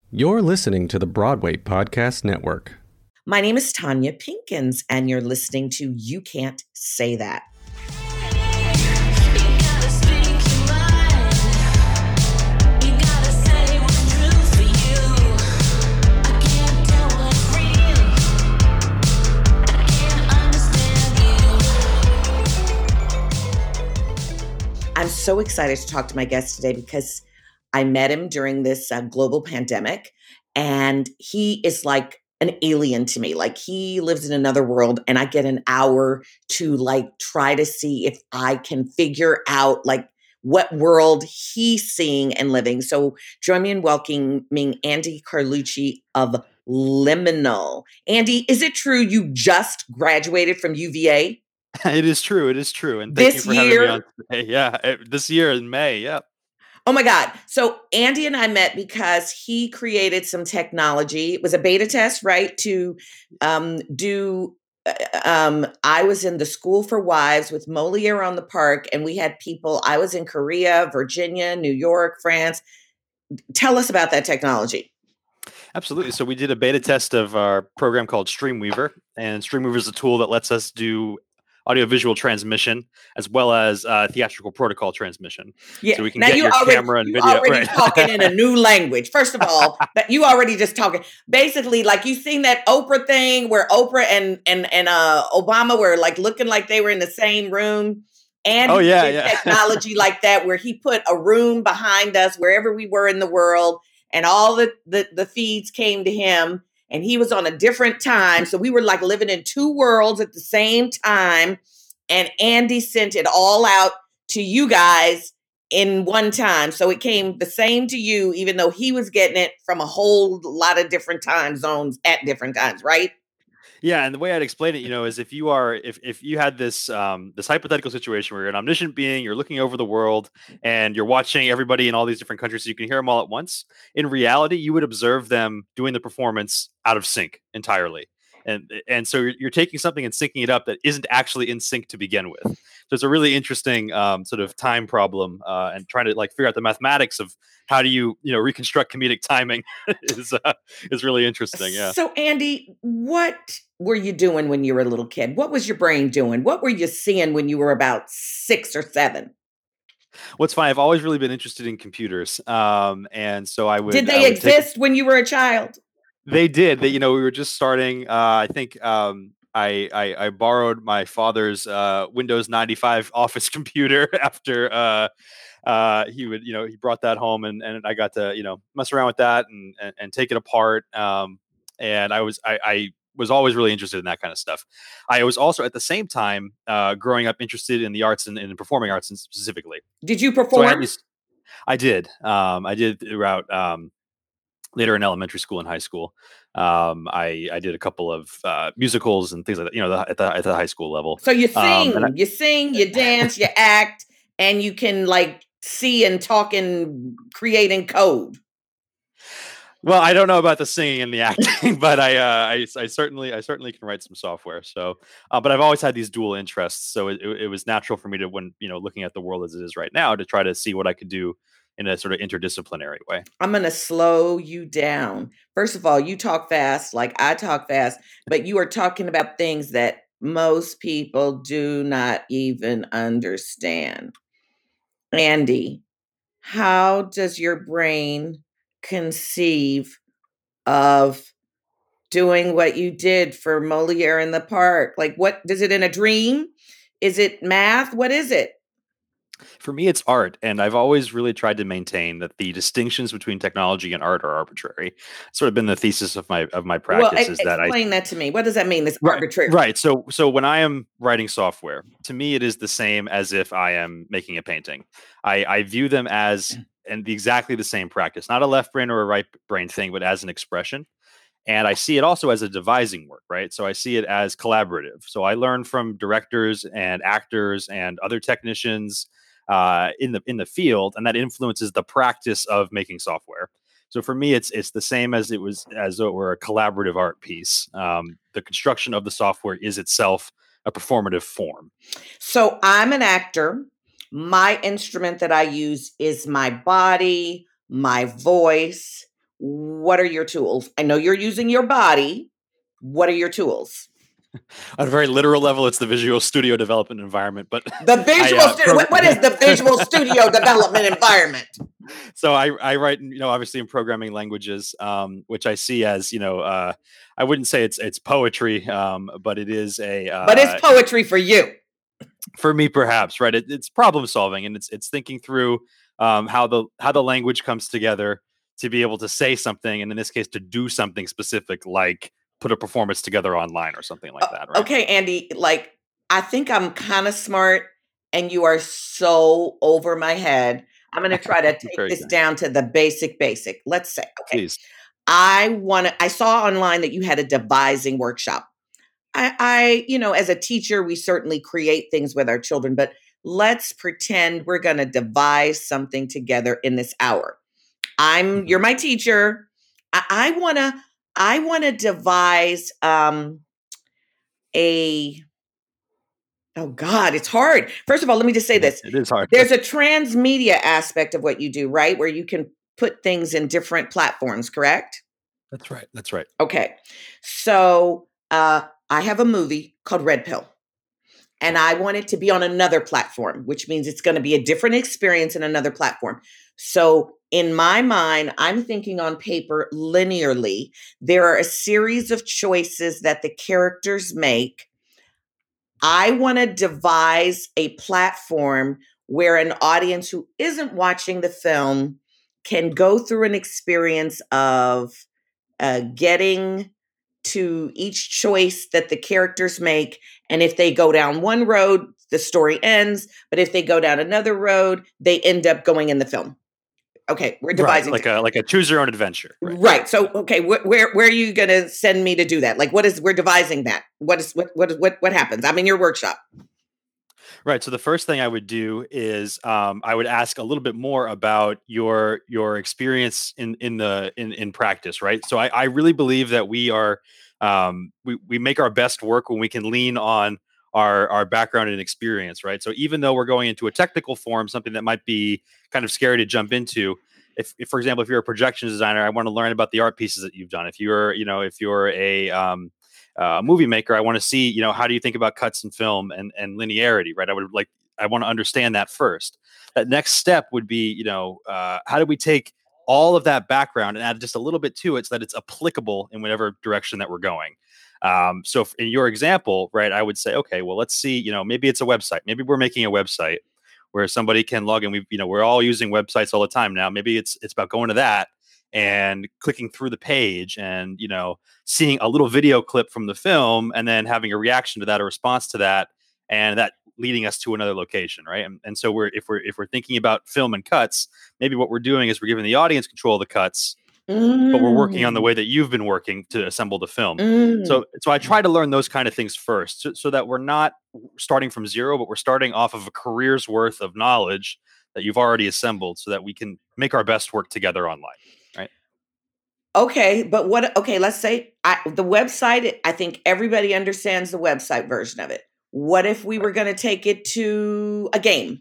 You're listening to the Broadway Podcast Network. My name is Tanya Pinkins, and you're listening to You Can't Say That. I'm so excited to talk to my guest today because I met him during this global pandemic, and he is like an alien to me. Like, he lives in another world, and I get an hour to try to see if I can figure out what world he's seeing and living. So join me in welcoming Andy Carlucci of Liminal. Andy, is it true you just graduated from UVA? It is true. It is true. And thank you This for having me on year? today. Yeah, this year in May. Yeah. Oh my God. So Andy and I met because he created some technology. It was a beta test, right? I was in the School for Wives with Moliere on the Park, and we had people. I was in Korea, Virginia, New York, France. Tell us about that technology. Absolutely. So we did a beta test of our program called Streamweaver, and Streamweaver is a tool that lets us do audiovisual transmission as well as theatrical protocol transmission. Yeah. So we can Now get your camera and you video. already Right. talking in a new language. First of all, that you already just talking. Basically, like, you seen that Oprah thing where Oprah and Obama were looking like they were in the same room. And Oh, he yeah, did yeah. technology like that, where he put a room behind us wherever we were in the world, and all the feeds came to him, and he was on a different time. So we were like living in two worlds at the same time. And Andy sent it all out to you guys in one time. So it came the same to you, even though he was getting it from a whole lot of different time zones at different times, right? Yeah, and the way I'd explain it, is if you had this hypothetical situation where you're an omniscient being, you're looking over the world, and you're watching everybody in all these different countries, so you can hear them all at once. In reality, you would observe them doing the performance out of sync entirely, and so you're taking something and syncing it up that isn't actually in sync to begin with. So it's a really interesting sort of time problem, and trying to figure out the mathematics of how do you reconstruct comedic timing is really interesting. Yeah. So Andy, what were you doing when you were a little kid? What was your brain doing? What were you seeing when you were about 6 or 7? What's funny, I've always really been interested in computers, and so I Did would I they would take. exist when you were a child? They did. We were just starting. I think I borrowed my father's Windows 95 office computer after he brought that home, and I got to mess around with that and take it apart. And I was always really interested in that kind of stuff. I was also at the same time growing up interested in the arts and in performing arts specifically. Did you So I had perform? these. I did. I did throughout later in elementary school and high school. I did a couple of musicals and things like that. At the high school level. So And I, you sing, you dance, you act, and you can see and talk and create and code. well, I don't know about the singing and the acting, but I certainly can write some software. So, but I've always had these dual interests, so it was natural for me to, when looking at the world as it is right now, to try to see what I could do in a sort of interdisciplinary way. I'm going to slow you down. First of all, you talk fast like I talk fast, but you are talking about things that most people do not even understand. Andy, how does your brain conceive of doing what you did for Moliere in the Park? What is it, in a dream? Is it math? What is it? For me, it's art, and I've always really tried to maintain that the distinctions between technology and art are arbitrary. It's sort of been the thesis of my Well, practice is that I. explain that to me. What does that mean? It's Right, arbitrary. right. So when I am writing software, to me it is the same as if I am making a painting. I view them as exactly the same practice, not a left brain or a right brain thing, but as an expression. And I see it also as a devising work, right? So I see it as collaborative. So I learn from directors and actors and other technicians in the field, and that influences the practice of making software. So for me, it's the same as though it were a collaborative art piece. The construction of the software is itself a performative form. So I'm an actor. My instrument that I use is my body, my voice. what are your tools? I know you're using your body. What are your tools? On a very literal level, it's the Visual Studio Development environment. But The Visual Studio. What is the Visual Studio Development environment? So I write, obviously in programming languages, which I see as, I wouldn't say it's poetry, but it is but it's poetry for you. For me, perhaps, right? It's problem solving, and it's thinking through how the language comes together to be able to say something, and in this case, to do something specific, like put a performance together online or something like that, right? Okay, Andy, I think I'm kind of smart and you are so over my head. I'm going to try to take this down to the basic. Let's say, okay, please. I saw online that you had a devising workshop. I, as a teacher, we certainly create things with our children, but let's pretend we're going to devise something together in this hour. You're my teacher. I want to devise, oh God, it's hard. First of all, let me just say this. It is hard. There's a transmedia aspect of what you do, right? Where you can put things in different platforms, correct? That's right. Okay. So I have a movie called Red Pill. And I want it to be on another platform, which means it's going to be a different experience in another platform. So in my mind, I'm thinking on paper linearly. There are a series of choices that the characters make. I want to devise a platform where an audience who isn't watching the film can go through an experience of getting to each choice that the characters make. And if they go down one road, the story ends. But if they go down another road, they end up going in the film. Okay, we're devising like a choose your own adventure. Right. So, okay, where are you going to send me to do that? We're devising that. What happens? I'm in your workshop. Right. So the first thing I would do is I would ask a little bit more about your experience in practice. Right. So I really believe that we are we make our best work when we can lean on our background and experience. Right. So even though we're going into a technical form, something that might be kind of scary to jump into. If for example, if you're a projection designer, I want to learn about the art pieces that you've done. If you're a movie maker, I want to see, how do you think about cuts in film and linearity, right? I want to understand that first. That next step would be, how do we take all of that background and add just a little bit to it so that it's applicable in whatever direction that we're going. So in your example, right, I would say, okay, well, let's see, maybe it's a website. Maybe we're making a website where somebody can log in. We're all using websites all the time now. Maybe it's about going to that and clicking through the page and, seeing a little video clip from the film and then having a reaction to that, a response to that, and that leading us to another location. Right. And so if we're thinking about film and cuts, maybe what we're doing is we're giving the audience control of the cuts, but we're working on the way that you've been working to assemble the film. So I try to learn those kind of things first so that we're not starting from zero, but we're starting off of a career's worth of knowledge that you've already assembled so that we can make our best work together online. Right. Okay. But let's say the website, I think everybody understands the website version of it. What if we were going to take it to a game?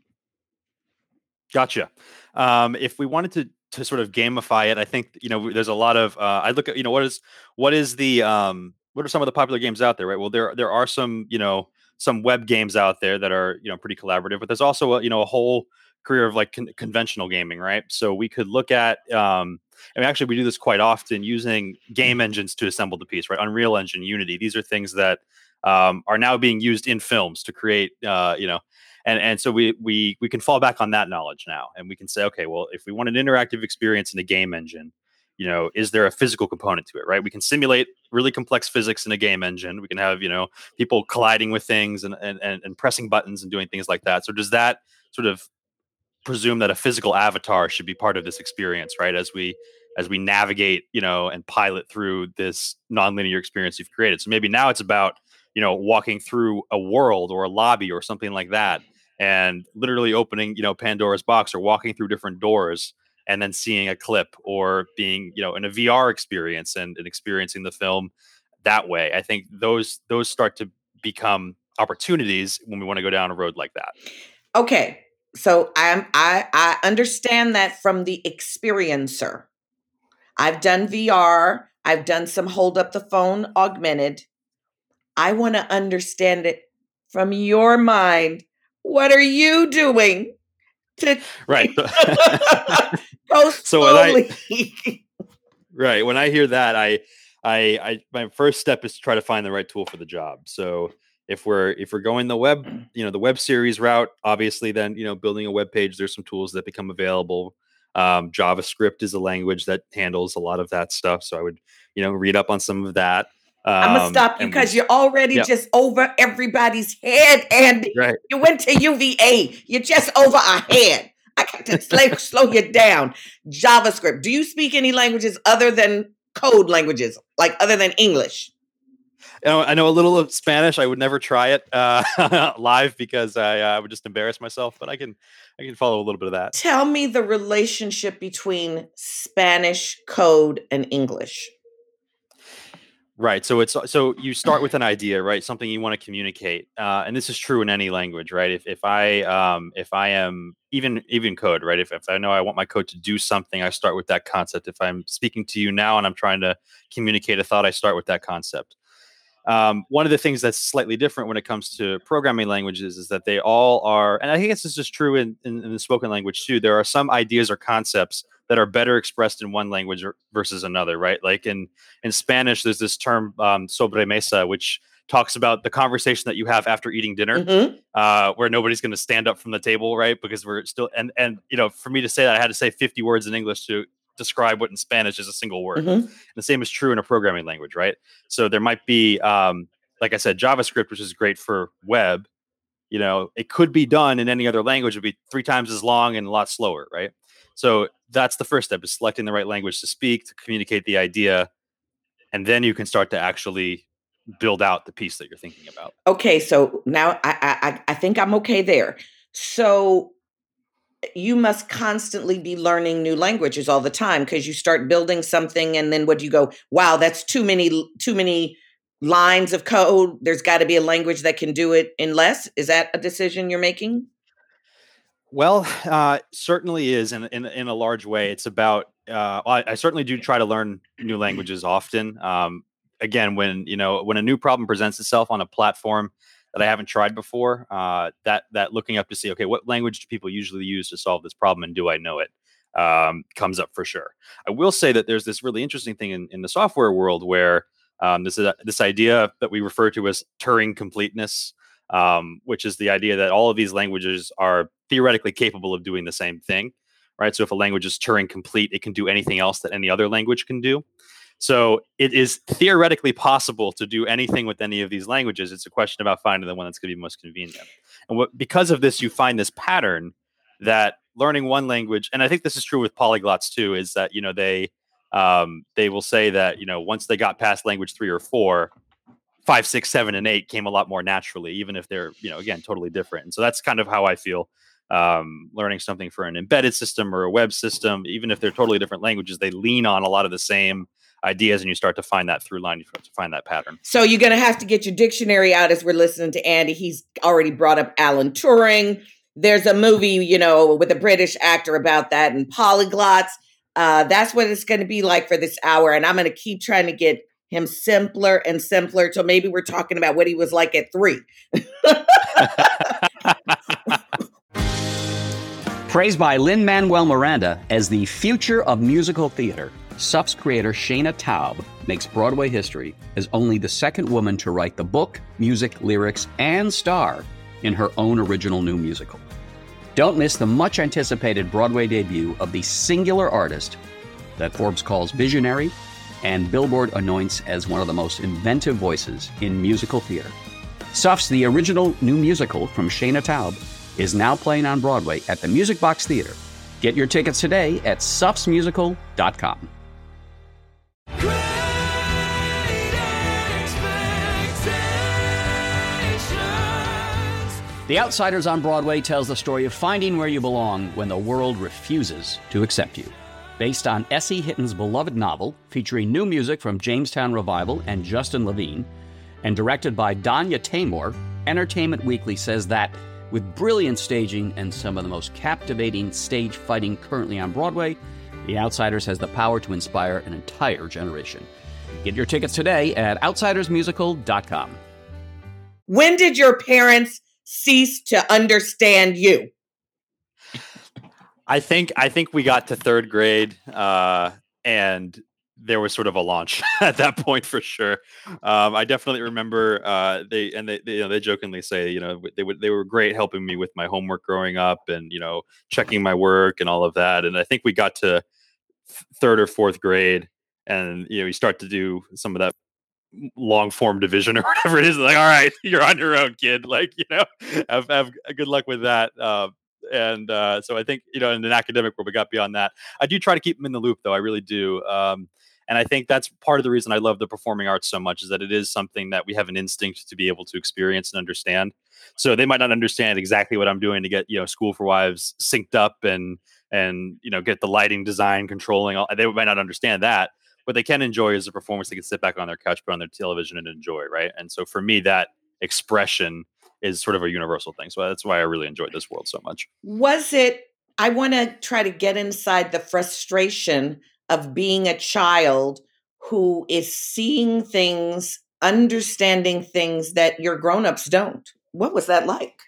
Gotcha. If we wanted to sort of gamify it, I think there's a lot of I look at what are some of the popular games out there, right? Well, there are some some web games out there that are pretty collaborative, but there's also a whole career of like conventional gaming, right? So we could look at actually we do this quite often using game engines to assemble the piece, right? Unreal Engine, Unity, these are things that are now being used in films to create and so we can fall back on that knowledge now, and we can say, okay, well, if we want an interactive experience in a game engine, is there a physical component to it, right? We can simulate really complex physics in a game engine. We can have people colliding with things and pressing buttons and doing things like that. So does that sort of presume that a physical avatar should be part of this experience, right? As we navigate, and pilot through this nonlinear experience you've created. So maybe now it's about walking through a world or a lobby or something like that, and literally opening, Pandora's box or walking through different doors and then seeing a clip or being, in a VR experience and experiencing the film that way. I think those start to become opportunities when we want to go down a road like that. Okay. So I understand that from the experiencer. I've done VR. I've done some hold up the phone augmented. I want to understand it from your mind. What are you doing to Right. go So slowly? when I hear that, I my first step is to try to find the right tool for the job. So if we're going the web, the web series route, obviously then, building a web page, there's some tools that become available. JavaScript is a language that handles a lot of that stuff. So I would, read up on some of that. I'm going to stop you because you're already just over everybody's head, Andy. Right. You went to UVA. You're just over our head. I got to slow you down. JavaScript. Do you speak any languages other than code languages, like other than English? I know a little of Spanish. I would never try it live because I would just embarrass myself, but I can follow a little bit of that. Tell me the relationship between Spanish code and English. Right. So you start with an idea, right? Something you want to communicate. And this is true in any language, right? If I am even code, right? If I know I want my code to do something, I start with that concept. If I'm speaking to you now and I'm trying to communicate a thought, I start with that concept. One of the things that's slightly different when it comes to programming languages is that they all are, and I think this is just true in the spoken language too. There are some ideas or concepts that are better expressed in one language versus another, right? Like in Spanish, there's this term sobremesa, which talks about the conversation that you have after eating dinner, where nobody's going to stand up from the table, right? Because we're still, and for me to say that, I had to say 50 words in English to describe what in Spanish is a single word. And the same is true in a programming language, right? So there might be, like I said, JavaScript, which is great for web. It could be done in any other language. It'd be 3 times as long and a lot slower, right? So that's the first step, is selecting the right language to speak, to communicate the idea. And then you can start to actually build out the piece that you're thinking about. Okay. So now I think I'm okay there. So you must constantly be learning new languages all the time, because you start building something and then what do you go, wow, that's too many lines of code. There's got to be a language that can do it in less. Is that a decision you're making? Well, certainly is in a large way. It's about, I certainly do try to learn new languages often. Again, when a new problem presents itself on a platform that I haven't tried before, that looking up to see, okay, what language do people usually use to solve this problem, and do I know it, comes up for sure. I will say that there's this really interesting thing in the software world where this idea that we refer to as Turing completeness, which is the idea that all of these languages are theoretically capable of doing the same thing, right? So if a language is Turing complete, it can do anything else that any other language can do. So it is theoretically possible to do anything with any of these languages. It's a question about finding the one that's going to be most convenient. And because of this, you find this pattern that learning one language, and I think this is true with polyglots too, is that, they will say that, once they got past language 3 or 4, 5, 6, 7, and 8 came a lot more naturally, even if they're, again, totally different. And so that's kind of how I feel learning something for an embedded system or a web system. Even if they're totally different languages, they lean on a lot of the same ideas, and you start to find that through line. You start to find that pattern. So you're going to have to get your dictionary out as we're listening to Andy. He's already brought up Alan Turing. There's a movie, with a British actor about that, and polyglots. That's what it's going to be like for this hour. And I'm going to keep trying to get him simpler and simpler till maybe we're talking about what he was like at 3. Praised by Lin-Manuel Miranda as the future of musical theater, SUF's creator Shana Taub makes Broadway history as only the second woman to write the book, music, lyrics, and star in her own original new musical. Don't miss the much-anticipated Broadway debut of the singular artist that Forbes calls visionary and Billboard anoints as one of the most inventive voices in musical theater. SUF's The Original New Musical from Shana Taub is now playing on Broadway at the Music Box Theater. Get your tickets today at sufsmusical.com. The Outsiders on Broadway tells the story of finding where you belong when the world refuses to accept you. Based on S.E. Hitton's beloved novel, featuring new music from Jamestown Revival and Justin Levine, and directed by Danya Taymor, Entertainment Weekly says that, with brilliant staging and some of the most captivating stage fighting currently on Broadway, The Outsiders has the power to inspire an entire generation. Get your tickets today at outsidersmusical.com. When did your parents cease to understand you? I think we got to third grade, and there was sort of a launch at that point for sure. I definitely remember they jokingly say, they were great helping me with my homework growing up, and checking my work and all of that. And I think we got to third or fourth grade, and you start to do some of that long form division or whatever it is. Like, all right, you're on your own, kid. Like, have good luck with that. So I think, in an academic world, we got beyond that. I do try to keep them in the loop, though. I really do. And I think that's part of the reason I love the performing arts so much, is that it is something that we have an instinct to be able to experience and understand. So they might not understand exactly what I'm doing to get, School for Wives synced up and get the lighting design controlling. They might not understand that. What they can enjoy is a performance they can sit back on their couch, put on their television, and enjoy, right? And so for me, that expression is sort of a universal thing. So that's why I really enjoyed this world so much. I want to try to get inside the frustration of being a child who is seeing things, understanding things that your grown-ups don't. What was that like?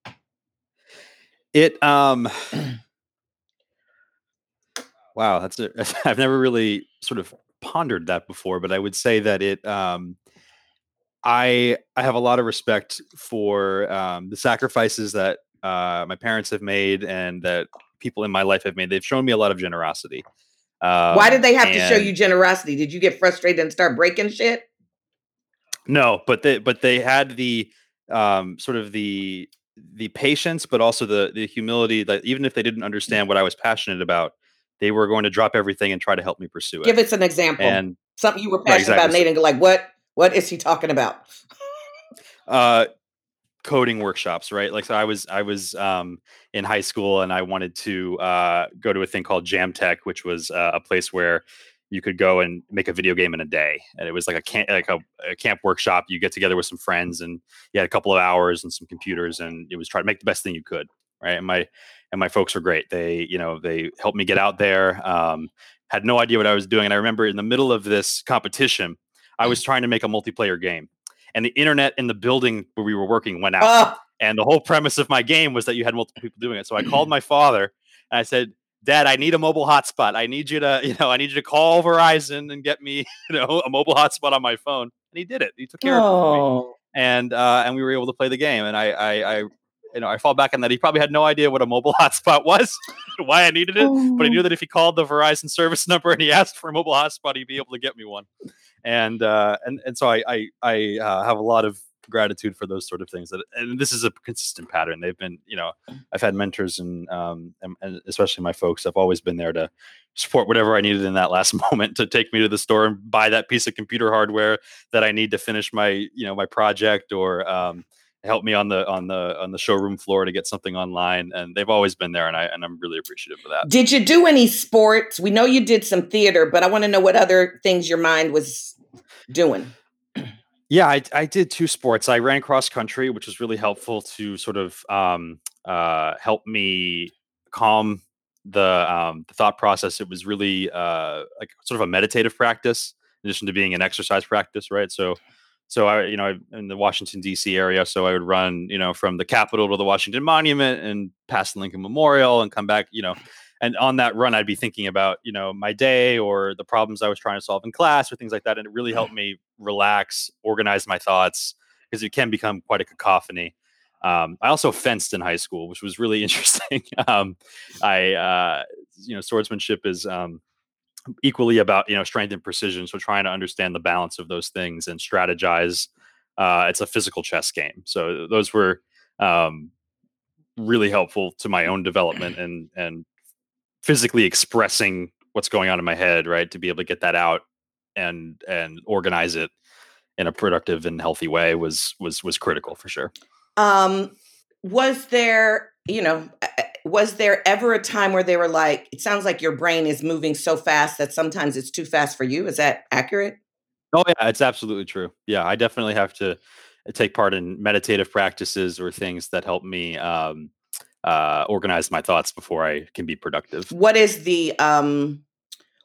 Wow, I've never really sort of pondered that before, but I would say that I have a lot of respect for the sacrifices that my parents have made and that people in my life have made. They've shown me a lot of generosity. Why did they have to show you generosity? Did you get frustrated and start breaking shit? No, but they had the sort of the patience, but also the humility that even if they didn't understand what I was passionate about, they were going to drop everything and try to help me pursue it. Give us an example. And something you were passionate about, Nate, and go like, what is he talking about? Coding workshops, right? Like, so I was in high school, and I wanted to go to a thing called Jam Tech, which was a place where you could go and make a video game in a day. And it was like a camp workshop. You get together with some friends, and you had a couple of hours and some computers, and it was try to make the best thing you could, right? And my folks were great. They helped me get out there. Had no idea what I was doing. And I remember in the middle of this competition, I was trying to make a multiplayer game, and the internet in the building where we were working went out. And the whole premise of my game was that you had multiple people doing it. So I called my father and I said, Dad, I need a mobile hotspot. I need you to call Verizon and get me, a mobile hotspot on my phone. And he did it. He took care of it for me. And we were able to play the game. And I fall back on that. He probably had no idea what a mobile hotspot was, why I needed it, but he knew that if he called the Verizon service number and he asked for a mobile hotspot, he'd be able to get me one. And so I have a lot of gratitude for those sort of things. And this is a consistent pattern. They've been, I've had mentors and especially my folks have always been there to support whatever I needed in that last moment, to take me to the store and buy that piece of computer hardware that I need to finish my, my project, or help me on the showroom floor to get something online. And they've always been there, and I'm really appreciative of that. Did you do any sports? We know you did some theater, but I want to know what other things your mind was doing. Yeah, I did 2 sports. I ran cross country, which was really helpful to sort of help me calm the thought process. It was really like sort of a meditative practice in addition to being an exercise practice, right? So I, in the Washington, D.C. area, so I would run, from the Capitol to the Washington Monument and past the Lincoln Memorial and come back, and on that run, I'd be thinking about, my day or the problems I was trying to solve in class or things like that. And it really helped me relax, organize my thoughts, because it can become quite a cacophony. I also fenced in high school, which was really interesting. Swordsmanship is equally about, strength and precision. So trying to understand the balance of those things and strategize. It's a physical chess game. So those were really helpful to my own development and physically expressing what's going on in my head, right? To be able to get that out and organize it in a productive and healthy way was critical for sure. Was there ever a time where they were like, it sounds like your brain is moving so fast that sometimes it's too fast for you? Is that accurate? Oh yeah, it's absolutely true. Yeah, I definitely have to take part in meditative practices or things that help me organize my thoughts before I can be productive. What is the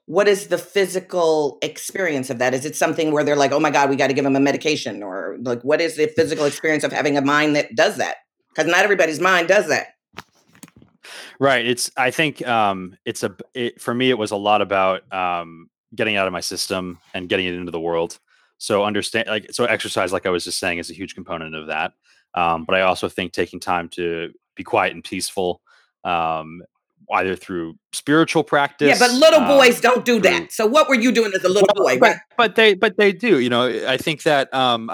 what is the physical experience of that? Is it something where they're like, oh my God, we got to give them a medication? Or like, what is the physical experience of having a mind that does that? Because not everybody's mind does that. Right. I think for me, it was a lot about getting out of my system and getting it into the world. So exercise, like I was just saying, is a huge component of that. But I also think taking time to be quiet and peaceful, either through spiritual practice. Yeah, but little boys don't do that. So what were you doing as a little boy? But they do. I think that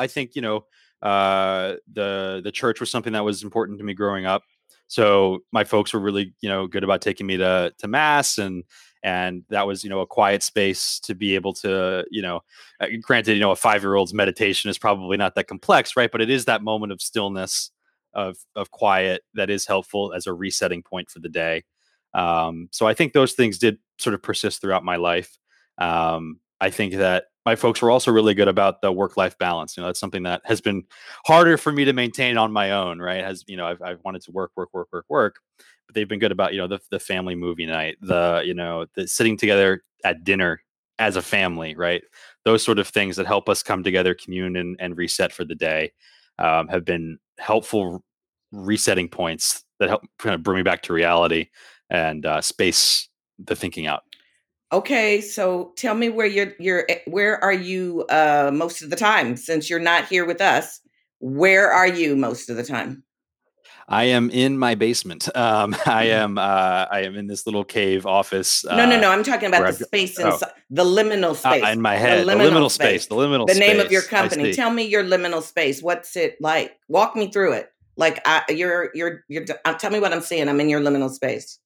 the church was something that was important to me growing up. So my folks were really good about taking me to mass, and that was a quiet space to be able to granted a 5-year-old's meditation is probably not that complex, right? But it is that moment of stillness, of quiet, that is helpful as a resetting point for the day. So I think those things did sort of persist throughout my life. I think that my folks were also really good about the work-life balance. That's something that has been harder for me to maintain on my own, right? I've wanted to work, but they've been good about, the family movie night, the sitting together at dinner as a family, right? Those sort of things that help us come together, commune and reset for the day, have been helpful resetting points that help kind of bring me back to reality and space the thinking out. Okay, so tell me where are you most of the time, since you're not here with us? Where are you most of the time? I am in my basement. I am in this little cave office. No. I'm talking about the space inside, the liminal space. In my head, the liminal space. The name of your company. Tell me your liminal space. What's it like? Walk me through it. Like you're. Tell me what I'm seeing. I'm in your liminal space.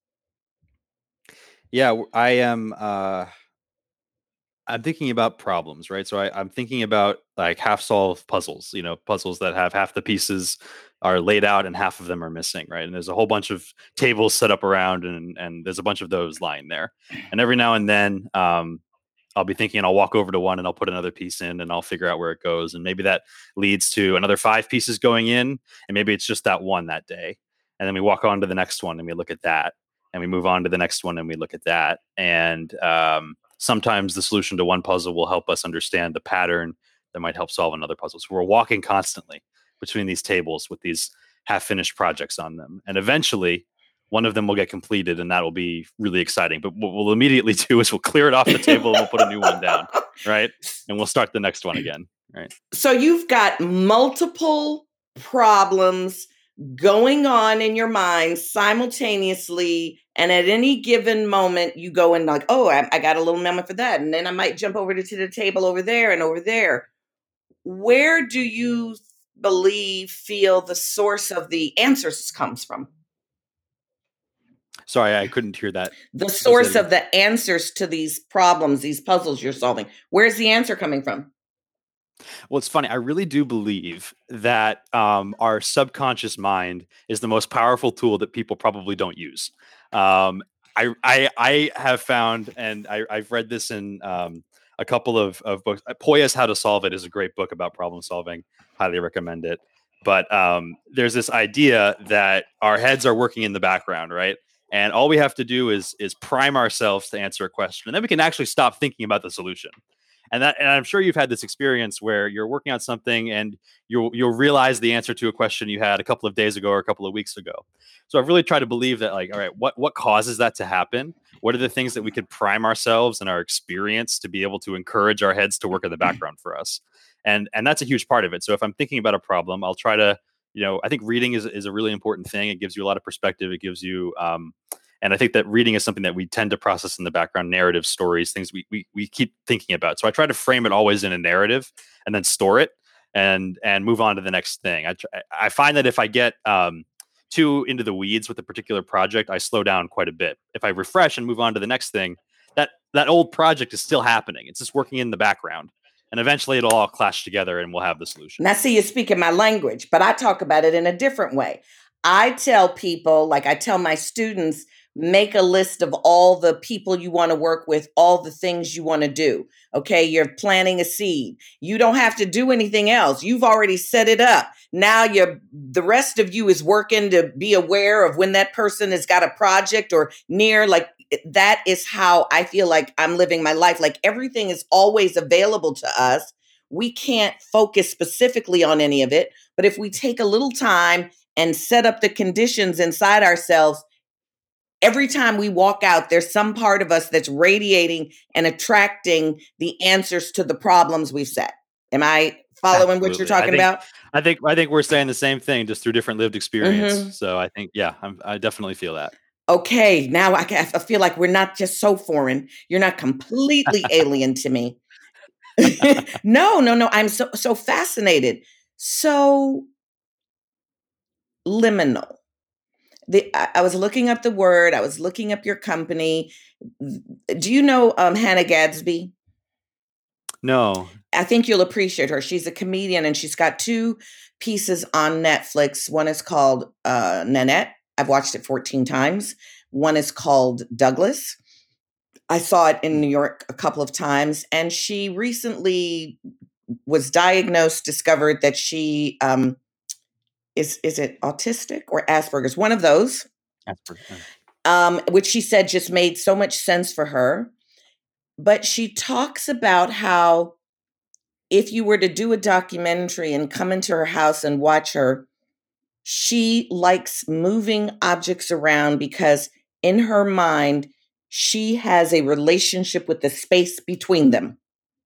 Yeah, I am. I'm thinking about problems, right? So I'm thinking about like half-solved puzzles. Puzzles that have half the pieces are laid out and half of them are missing, right? And there's a whole bunch of tables set up around, and there's a bunch of those lying there. And every now and then, I'll be thinking, I'll walk over to one and I'll put another piece in, and I'll figure out where it goes. And maybe that leads to another 5 pieces going in, and maybe it's just that one that day. And then we walk on to the next one and we look at that. And we move on to the next one and we look at that. And sometimes the solution to one puzzle will help us understand the pattern that might help solve another puzzle. So we're walking constantly between these tables with these half-finished projects on them. And eventually, one of them will get completed, and that will be really exciting. But what we'll immediately do is we'll clear it off the table and we'll put a new one down, right? And we'll start the next one again, right? So you've got multiple problems going on in your mind simultaneously, and at any given moment you go and like, oh, I got a little moment for that, and then I might jump over to the table over there and over there. Where do you feel the source of the answers comes from? Sorry, I couldn't hear that. The source of the answers to these problems, these puzzles you're solving. Where's the answer coming from? Well, it's funny. I really do believe that our subconscious mind is the most powerful tool that people probably don't use. I have found, and I've read this in a couple of books. Poya's How to Solve It is a great book about problem solving. Highly recommend it. But there's this idea that our heads are working in the background, right? And all we have to do is prime ourselves to answer a question, and then we can actually stop thinking about the solution. And I'm sure you've had this experience where you're working on something and you'll realize the answer to a question you had a couple of days ago or a couple of weeks ago. So I've really tried to believe that, like, all right, what causes that to happen? What are the things that we could prime ourselves and our experience to be able to encourage our heads to work in the background for us? And that's a huge part of it. So if I'm thinking about a problem, I'll try to, I think reading is a really important thing. It gives you a lot of perspective. It gives you, and I think that reading is something that we tend to process in the background, narrative, stories, things we keep thinking about. So I try to frame it always in a narrative and then store it and move on to the next thing. I find that if I get too into the weeds with a particular project, I slow down quite a bit. If I refresh and move on to the next thing, that old project is still happening. It's just working in the background. And eventually it'll all clash together and we'll have the solution. Now, see, you're speaking my language, but I talk about it in a different way. I tell people, like I tell my students, make a list of all the people you want to work with, all the things you want to do. Okay, you're planting a seed. You don't have to do anything else. You've already set it up. Now the rest of you is working to be aware of when that person has got a project or near, like that is how I feel like I'm living my life. Like everything is always available to us. We can't focus specifically on any of it. But if we take a little time and set up the conditions inside ourselves, every time we walk out, there's some part of us that's radiating and attracting the answers to the problems we've set. Am I following what you're talking about? I think we're saying the same thing, just through different lived experience. So I think, I definitely feel that. Okay, now I feel like we're not just so foreign. You're not completely alien to me. No. I'm so fascinated. So liminal. I was looking up the word. I was looking up your company. Do you know Hannah Gadsby? No. I think you'll appreciate her. She's a comedian, and she's got 2 pieces on Netflix. One is called Nanette. I've watched it 14 times. One is called Douglas. I saw it in New York a couple of times, and she recently was diagnosed, discovered that she is it autistic or Asperger's? One of those. Asperger's. Which she said just made so much sense for her. But she talks about how if you were to do a documentary and come into her house and watch her, she likes moving objects around because in her mind, she has a relationship with the space between them.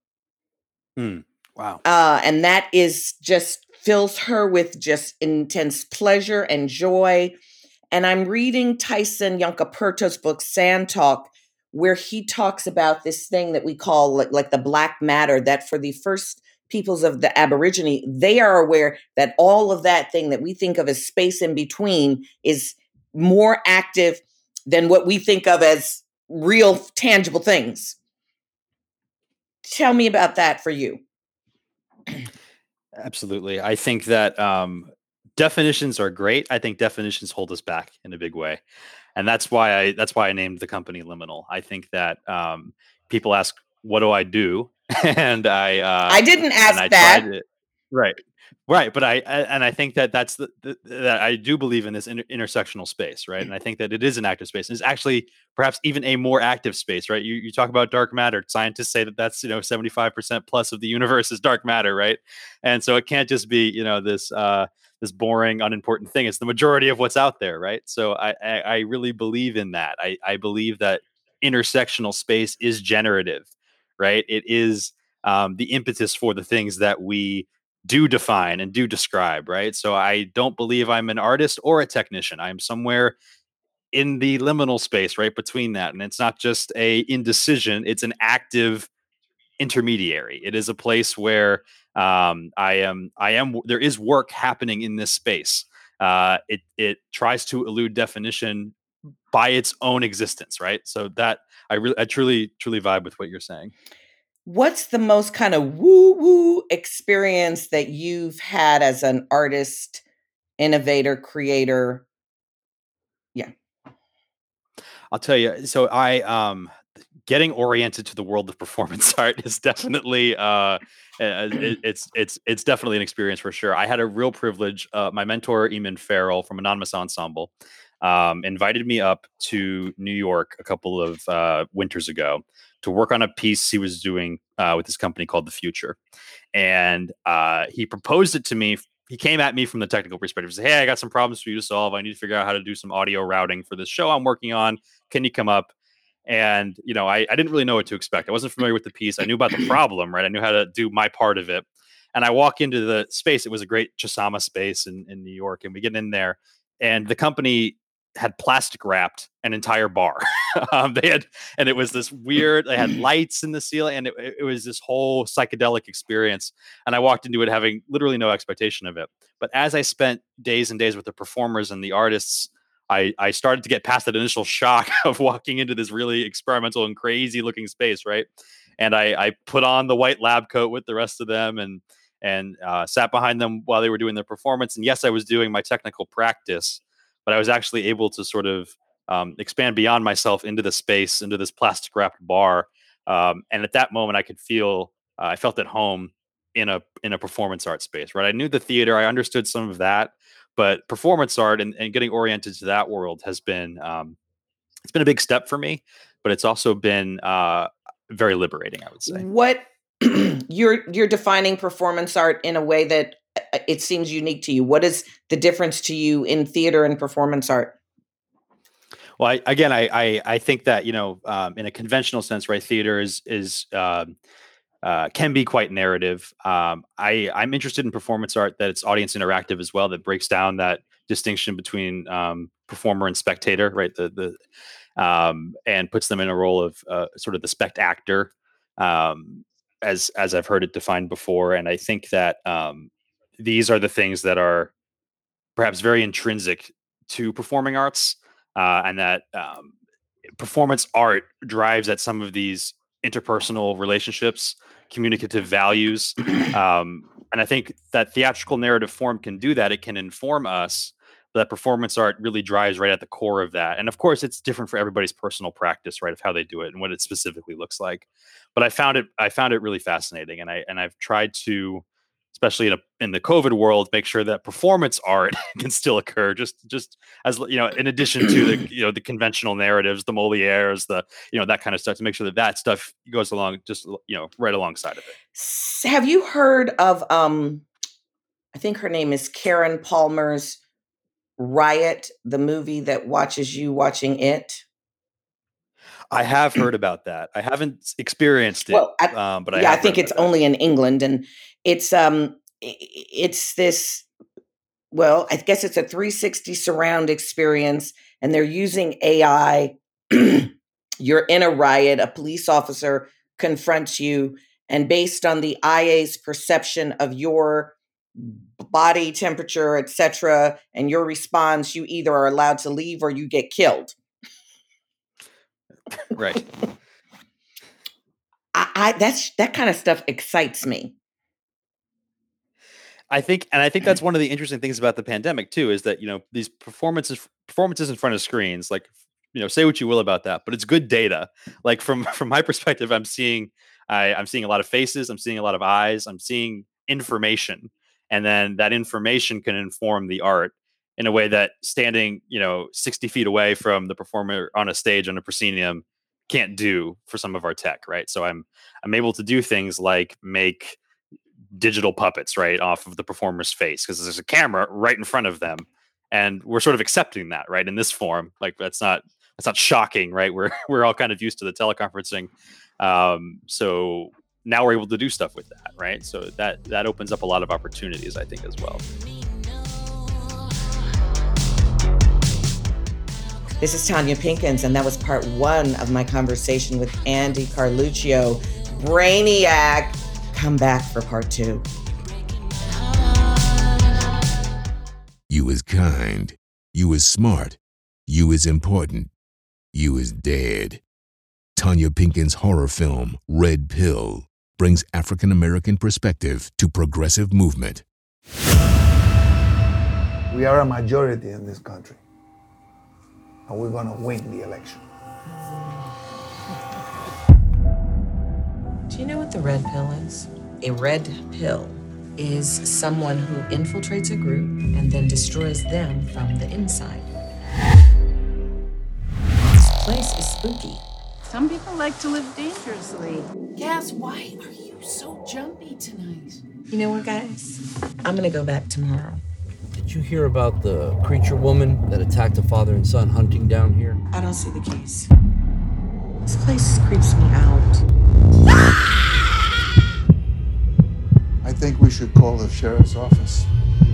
Wow. And that is just fills her with just intense pleasure and joy. And I'm reading Tyson Yunkaporta's book, Sand Talk, where he talks about this thing that we call like the black matter, that for the first peoples of the Aborigine, they are aware that all of that thing that we think of as space in between is more active than what we think of as real tangible things. Tell me about that for you. Absolutely. I think that definitions are great. I think definitions hold us back in a big way. And that's why I named the company Liminal. I think that people ask, what do I do? And I didn't ask that. Right. But I think that that's that I do believe in this intersectional space, right? And I think that it is an active space. And it's actually perhaps even a more active space, right? You talk about dark matter. Scientists say that that's 75% plus of the universe is dark matter, right? And so it can't just be this boring, unimportant thing. It's the majority of what's out there, right? So I really believe in that. I believe that intersectional space is generative, right? It is the impetus for the things that we do define and do describe, right? So I don't believe I'm an artist or a technician. I'm somewhere in the liminal space, right between that. And it's not just a indecision, it's an active intermediary. It is a place where there is work happening in this space. It tries to elude definition by its own existence, right? So that I truly vibe with what you're saying. What's the most kind of woo-woo experience that you've had as an artist, innovator, creator? Yeah. I'll tell you. So getting oriented to the world of performance art is definitely it's definitely an experience for sure. I had a real privilege. My mentor, Eamon Farrell from Anonymous Ensemble, invited me up to New York a couple of winters ago to work on a piece he was doing with this company called The Future. And he proposed it to me. He came at me from the technical perspective. He said, hey, I got some problems for you to solve. I need to figure out how to do some audio routing for this show I'm working on. Can you come up? And, I didn't really know what to expect. I wasn't familiar with the piece. I knew about the problem, right? I knew how to do my part of it. And I walk into the space. It was a great Chisama space in New York. And we get in there, and the company had plastic wrapped an entire bar. And it was this weird, they had lights in the ceiling, and it was this whole psychedelic experience. And I walked into it having literally no expectation of it. But as I spent days and days with the performers and the artists, I started to get past that initial shock of walking into this really experimental and crazy looking space, right? And I put on the white lab coat with the rest of them and sat behind them while they were doing their performance. And yes, I was doing my technical practice, but I was actually able to sort of expand beyond myself into the space, into this plastic wrapped bar. And at that moment, I felt at home in a performance art space, right? I knew the theater, I understood some of that, but performance art and getting oriented to that world has been it's been a big step for me, but it's also been very liberating, I would say. What you're defining performance art in a way that it seems unique to you. What is the difference to you in theater and performance art? Well, I think that, in a conventional sense, right, theater is can be quite narrative. I'm interested in performance art that it's audience interactive as well, that breaks down that distinction between performer and spectator, right? And puts them in a role of sort of the spectator, as I've heard it defined before. And I think that these are the things that are perhaps very intrinsic to performing arts, and that performance art drives at some of these interpersonal relationships, communicative values. And I think that theatrical narrative form can do that. It can inform us, but that performance art really drives right at the core of that. And of course, it's different for everybody's personal practice, right, of how they do it and what it specifically looks like. But I found it really fascinating, and I've tried to, especially in the COVID world, make sure that performance art can still occur, just as, in addition to the conventional narratives, the Molieres, that kind of stuff, to make sure that stuff goes along, just, right alongside of it. Have you heard of, I think her name is Karen Palmer's Riot, the movie that watches you watching it? I have heard about that. I haven't experienced it, well, but I think it's only in England, and it's this. Well, I guess it's a 360 surround experience, and they're using AI. You're in a riot. A police officer confronts you, and based on the IA's perception of your body temperature, etc., and your response, you either are allowed to leave or you get killed. Right. That kind of stuff excites me. I think that's one of the interesting things about the pandemic too, is that, these performances in front of screens, like, say what you will about that, but it's good data. Like from my perspective, I'm seeing a lot of faces, I'm seeing a lot of eyes, I'm seeing information, and then that information can inform the art in a way that standing, 60 feet away from the performer on a stage on a proscenium can't do for some of our tech, right? So I'm able to do things like make digital puppets, right, off of the performer's face, because there's a camera right in front of them, and we're sort of accepting that, right, in this form. Like that's not shocking, right? We're all kind of used to the teleconferencing, so now we're able to do stuff with that, right? So that opens up a lot of opportunities, I think, as well. This is Tonya Pinkins, and that was part 1 of my conversation with Andy Carluccio, Brainiac. Come back for part 2. You is kind. You is smart. You is important. You is dead. Tonya Pinkins' horror film, Red Pill, brings African-American perspective to progressive movement. We are a majority in this country, and we're going to win the election. Do you know what the red pill is? A red pill is someone who infiltrates a group and then destroys them from the inside. This place is spooky. Some people like to live dangerously. Cass, why are you so jumpy tonight? You know what, guys? I'm gonna go back tomorrow. Did you hear about the creature woman that attacked a father and son hunting down here? I don't see the case. This place creeps me out. I think we should call the sheriff's office.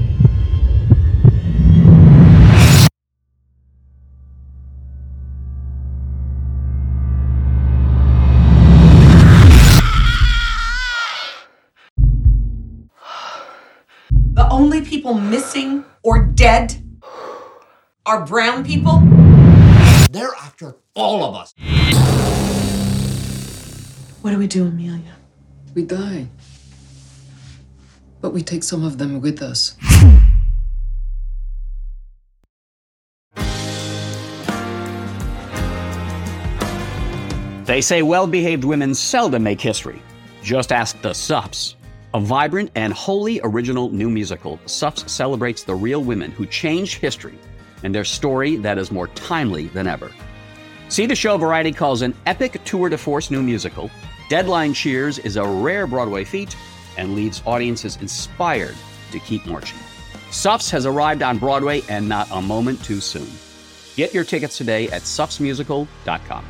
The only people missing or dead are brown people? They're after all of us. What do we do, Amelia? We die. But we take some of them with us. They say well-behaved women seldom make history. Just ask the Sups. A vibrant and wholly original new musical, Sups celebrates the real women who changed history and their story that is more timely than ever. See the show Variety calls an epic tour de force new musical. Deadline Cheers is a rare Broadway feat and leaves audiences inspired to keep marching. Suffs has arrived on Broadway and not a moment too soon. Get your tickets today at suffsmusical.com.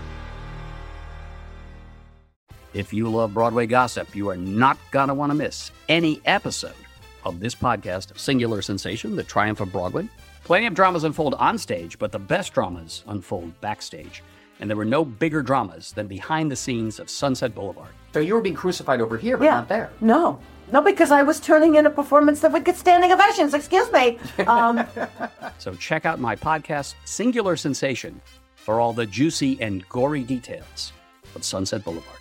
If you love Broadway gossip, you are not going to want to miss any episode of this podcast, Singular Sensation, The Triumph of Broadway. Plenty of dramas unfold on stage, but the best dramas unfold backstage. And there were no bigger dramas than behind the scenes of Sunset Boulevard. So you were being crucified over here, but not there. No, because I was turning in a performance that would get standing ovations. Excuse me. So check out my podcast, Singular Sensation, for all the juicy and gory details of Sunset Boulevard.